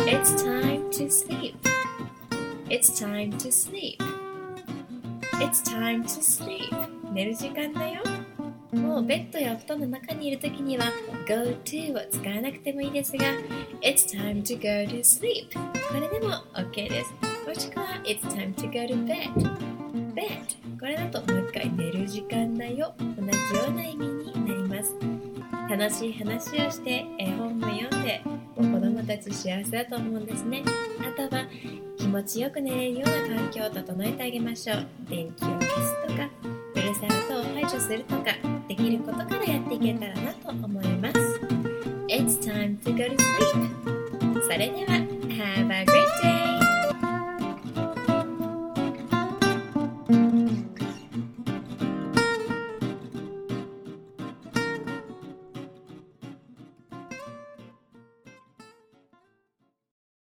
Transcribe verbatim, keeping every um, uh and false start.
It's time to sleep. It's time to sleep. It's time to sleep. 寝る時間だよ。もうベッドやお布団の中にいるときには go to を使わなくてもいいですが It's time to go to sleep これでも OK です。もしくは It's time to go to bed bed これだともう一回寝る時間だよ。同じような意味になります。楽しい話をして絵本も読んでもう子供たち幸せだと思うんですね。あとは気持ちよく寝れるような環境を整えてあげましょう。電気を消すとかうるさい音を排除するとかできることからやっていけたらなと思います。 It's time to go to sleep それでは Have a great day